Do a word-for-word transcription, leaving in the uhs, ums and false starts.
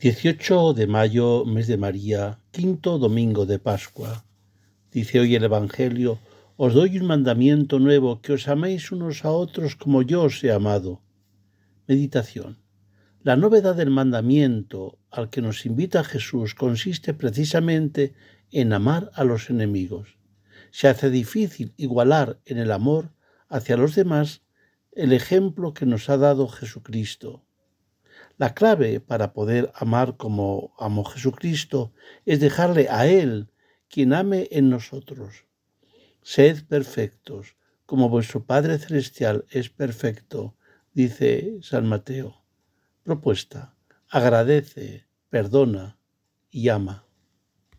dieciocho de mayo, mes de María, quinto domingo de Pascua. Dice hoy el Evangelio: os doy un mandamiento nuevo, que os améis unos a otros como yo os he amado. Meditación. La novedad del mandamiento al que nos invita Jesús consiste precisamente en amar a los enemigos. Se hace difícil igualar en el amor hacia los demás el ejemplo que nos ha dado Jesucristo. La clave para poder amar como amó Jesucristo es dejarle a Él quien ame en nosotros. Sed perfectos, como vuestro Padre Celestial es perfecto, dice San Mateo. Propuesta: agradece, perdona y ama.